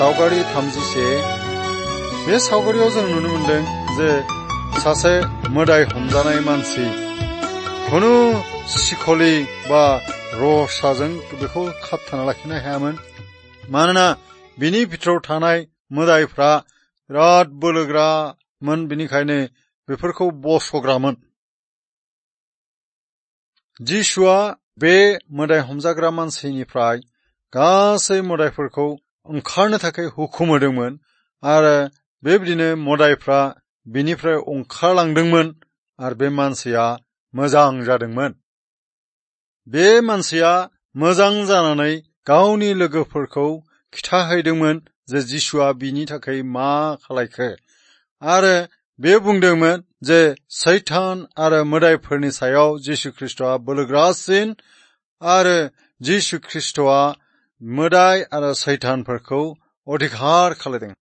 सावगारि 31 बे सावगारियाव जों नुनो मोनदों जे सासे मोदाय हमजानाय मानसि खुनु सिखलि बा रसाजों बेखौ खाबथाना लाखिनो हायामोन। मानोना बिनि भितराव थानाय मोदायफ्रा बिराद बोलोग्रामोन, बिनिखायनो बेफोरखौ बस'ग्रामोन। जिसुआ बे मोदाय हमजाग्रा मानसिनिफ्राय गासै मोदायफोरखौ ओंखारनो थाखाय हुकुम होदोंमोन आरो बेबायदिनो मोदायफ्रा बिनिफ्राय ओंखारलांदोंमोन आरो बे मानसिया मोजां जादोंमोन। बे मानसिया मोजां जानानै गावनि लोगोफोरखौ खिथाहैदोंमोन जे जिसुआ बिनि थाखाय मा खालायखो आरो बे बुंदोंमोन जे सैतान आरो मोदायफोरनि सायाव जिसु ख्रिस्ट'आ बोलोग्रासिन आरो जिसु ख्रिस्ट'आ मोदाय आरो सैतानफोरखौ अधिकार खालायदों।